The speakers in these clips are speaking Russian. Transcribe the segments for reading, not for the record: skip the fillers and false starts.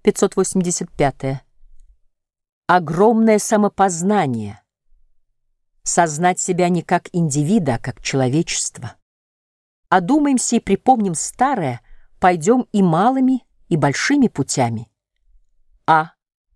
585. Огромное самопознание. Сознать себя не как индивида, а как человечество. Одумаемся и припомним старое, пойдем и малыми, и большими путями. А.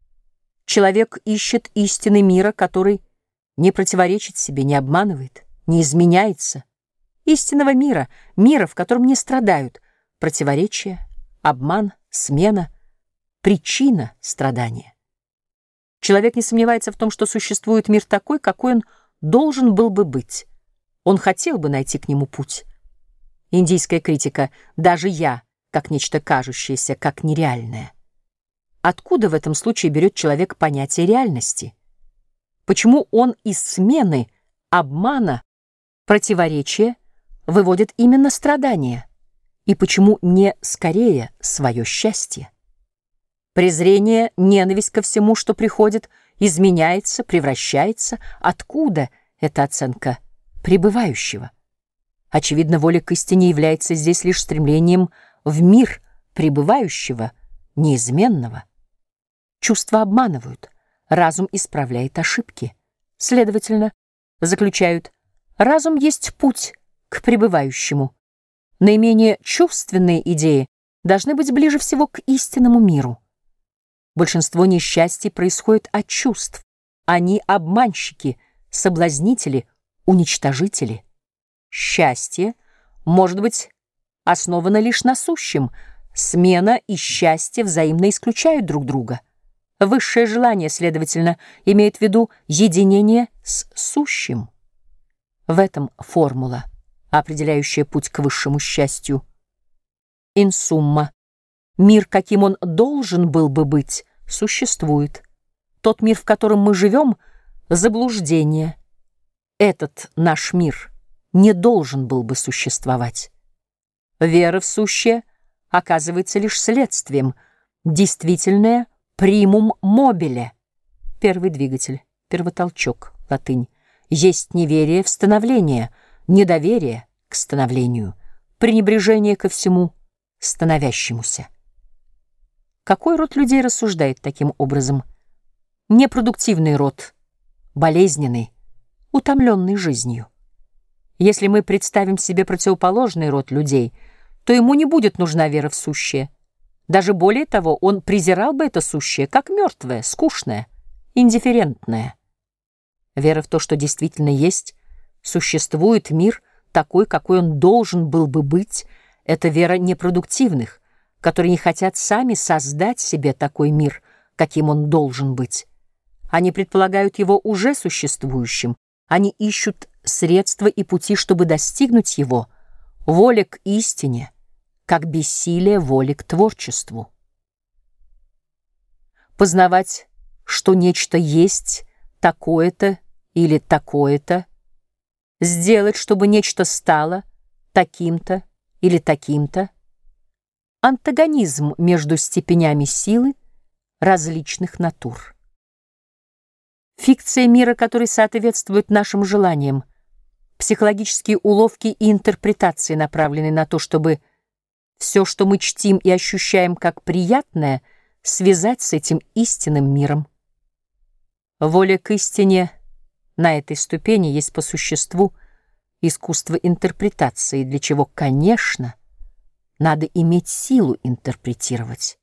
Человек ищет истины мира, который не противоречит себе, не обманывает, не изменяется. Истинного мира, мира, в котором не страдают противоречия, обман, смена, причина страдания. Человек не сомневается в том, что существует мир такой, какой он должен был бы быть. Он хотел бы найти к нему путь. Индийская критика «даже я», как нечто кажущееся, как нереальное. Откуда в этом случае берет человек понятие реальности? Почему он из смены, обмана, противоречия выводит именно страдания? И почему не скорее свое счастье? Презрение, ненависть ко всему, что приходит, изменяется, превращается. Откуда эта оценка пребывающего? Очевидно, воля к истине является здесь лишь стремлением в мир пребывающего, неизменного. Чувства обманывают, разум исправляет ошибки. Следовательно, заключают, разум есть путь к пребывающему. Наименее чувственные идеи должны быть ближе всего к истинному миру. Большинство несчастий происходит от чувств. Они обманщики, соблазнители, уничтожители. Счастье может быть основано лишь на сущем. Смена и счастье взаимно исключают друг друга. Высшее желание, следовательно, имеет в виду единение с сущим. В этом формула, определяющая путь к высшему счастью. In summa, мир, каким он должен был бы быть, существует. Тот мир, в котором мы живем, — заблуждение. Этот наш мир не должен был бы существовать. Вера в сущее оказывается лишь следствием, действительное примум мобиле, первый двигатель, первотолчок, латынь, есть неверие в становление, недоверие к становлению, пренебрежение ко всему становящемуся. Какой род людей рассуждает таким образом? Непродуктивный род, болезненный, утомленный жизнью. Если мы представим себе противоположный род людей, то ему не будет нужна вера в сущее. Даже более того, он презирал бы это сущее как мертвое, скучное, индифферентное. Вера в то, что действительно есть, существует мир такой, какой он должен был бы быть, это вера непродуктивных, которые не хотят сами создать себе такой мир, каким он должен быть. Они предполагают его уже существующим, они ищут средства и пути, чтобы достигнуть его, воля к истине, как бессилие воли к творчеству. Познавать, что нечто есть, такое-то или такое-то, сделать, чтобы нечто стало таким-то или таким-то, антагонизм между степенями силы различных натур. Фикция мира, который соответствует нашим желаниям, психологические уловки и интерпретации, направленные на то, чтобы все, что мы чтим и ощущаем как приятное, связать с этим истинным миром. Воля к истине на этой ступени есть по существу искусство интерпретации, для чего, конечно, надо иметь силу интерпретировать.